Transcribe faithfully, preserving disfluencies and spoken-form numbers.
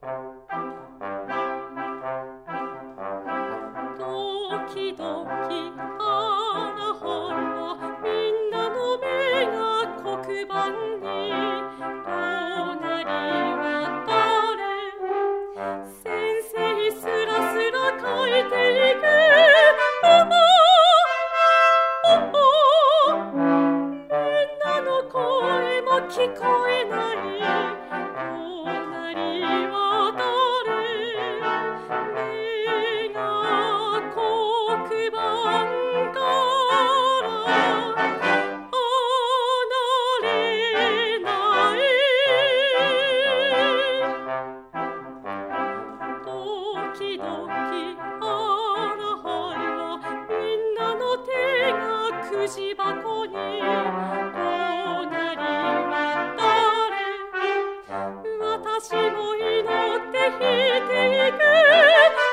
時々あらはらみんなの目が黒板に隣は誰先生すらすら書いていくおおおみんなの声も聞こえない隣は誰目が黒板から離れない時々あらはらみんなの手がくじ箱に隣は誰私も祈って弾いていく